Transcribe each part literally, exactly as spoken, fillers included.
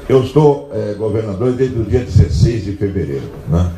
Eu estou é, governador desde o dia dezesseis de fevereiro, né?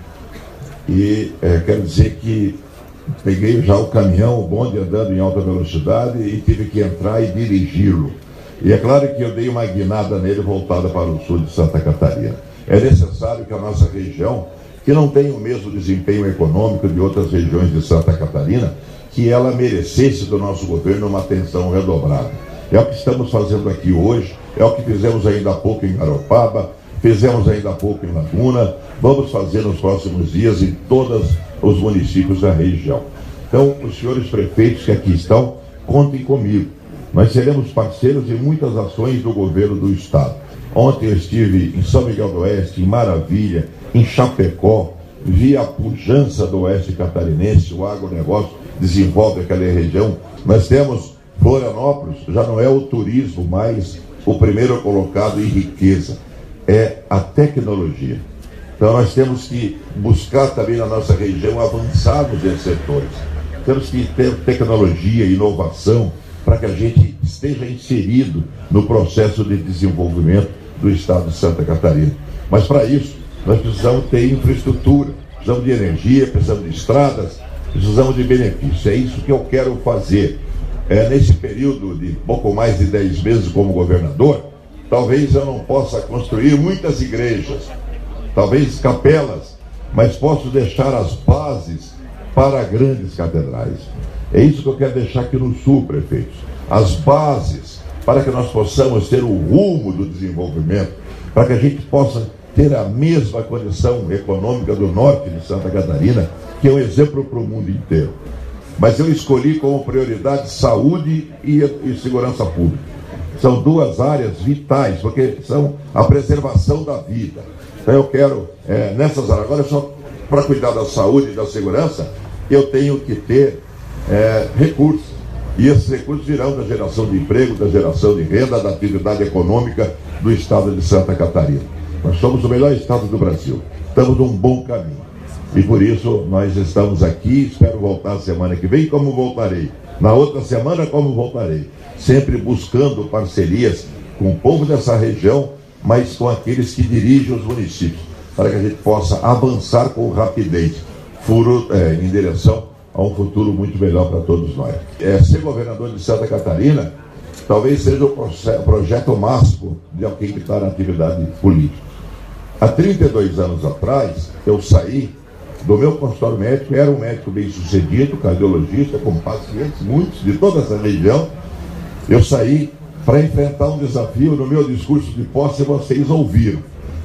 E é, quero dizer que peguei já o caminhão, o bonde andando em alta velocidade e tive que entrar e dirigi-lo. E é claro que eu dei uma guinada nele voltada para o sul de Santa Catarina. É necessário que a nossa região, que não tem o mesmo desempenho econômico de outras regiões de Santa Catarina, que ela merecesse do nosso governo uma atenção redobrada. É o que estamos fazendo aqui hoje, é o que fizemos ainda há pouco em Garopaba, fizemos ainda há pouco em Laguna, vamos fazer nos próximos dias em todos os municípios da região. Então, os senhores prefeitos que aqui estão, contem comigo. Nós seremos parceiros em muitas ações do governo do estado. Ontem eu estive em São Miguel do Oeste, em Maravilha, em Chapecó, vi a pujança do oeste catarinense, o agronegócio desenvolve aquela região. Nós temos Florianópolis, já não é o turismo mais o primeiro colocado em riqueza, é a tecnologia. Então nós temos que buscar também na nossa região avançarmos nesses setores. Temos que ter tecnologia, inovação, para que a gente esteja inserido no processo de desenvolvimento do estado de Santa Catarina. Mas para isso, nós precisamos ter infraestrutura, precisamos de energia, precisamos de estradas, precisamos de benefícios. É isso que eu quero fazer. É, nesse período de pouco mais de dez meses como governador, talvez eu não possa construir muitas igrejas, talvez capelas, mas posso deixar as bases para grandes catedrais. É isso que eu quero deixar aqui no sul, prefeitos. As bases para que nós possamos ter o rumo do desenvolvimento, para que a gente possa ter a mesma condição econômica do norte de Santa Catarina, que é um exemplo para o mundo inteiro. Mas eu escolhi como prioridade saúde e, e segurança pública. São duas áreas vitais, porque são a preservação da vida. Então eu quero, é, nessas áreas, agora só para cuidar da saúde e da segurança, eu tenho que ter é, recursos. E esses recursos virão da geração de emprego, da geração de renda, da atividade econômica do estado de Santa Catarina. Nós somos o melhor estado do Brasil. Estamos num bom caminho. E por isso nós estamos aqui, espero voltar semana que vem, como voltarei. Na outra semana, como voltarei. Sempre buscando parcerias com o povo dessa região, mas com aqueles que dirigem os municípios, para que a gente possa avançar com rapidez, furo, é, em direção a um futuro muito melhor para todos nós. É, ser governador de Santa Catarina talvez seja o projeto máximo de alguém que está na atividade política. Há trinta e dois anos atrás, eu saí do meu consultório médico, era um médico bem sucedido, cardiologista, com pacientes, muitos, de toda essa região. Eu saí para enfrentar um desafio. No meu discurso de posse, vocês ouviram,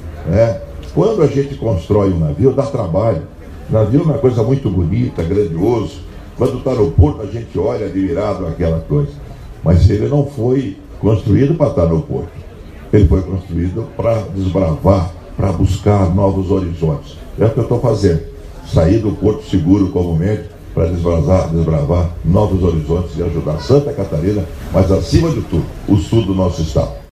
né? Quando a gente constrói um navio, dá trabalho. Navio é uma coisa muito bonita, grandioso. Quando está no porto, a gente olha admirado aquela coisa. Mas ele não foi construído para estar no porto. Ele foi construído para desbravar, para buscar novos horizontes. É o que eu estou fazendo. Sair do Porto Seguro comumente para desbravar, desbravar novos horizontes e ajudar Santa Catarina, mas acima de tudo, o sul do nosso estado.